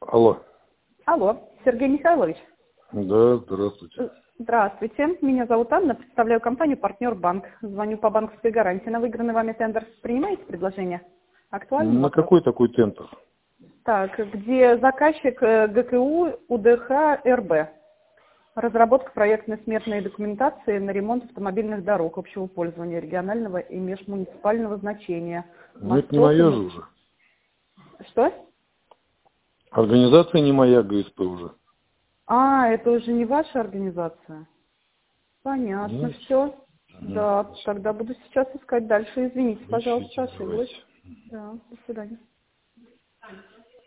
Алло. Алло, Сергей Михайлович. Да, здравствуйте. Здравствуйте, меня зовут Анна, представляю компанию «Партнер Банк». Звоню по банковской гарантии на выигранный вами тендер. Принимаете предложение? Актуальный На вопрос? какой такой тендер? Так, где заказчик ГКУ УДХ РБ. Разработка проектно-сметной документации на ремонт автомобильных дорог общего пользования регионального и межмуниципального значения. Ну, это не мое же уже. Что? Организация не моя, ГСП уже. А, это уже не ваша организация? Понятно, Нет. все. Да, тогда буду сейчас искать дальше. Извините, пожалуйста, Ищите, ошиблась. давайте. Да, до свидания.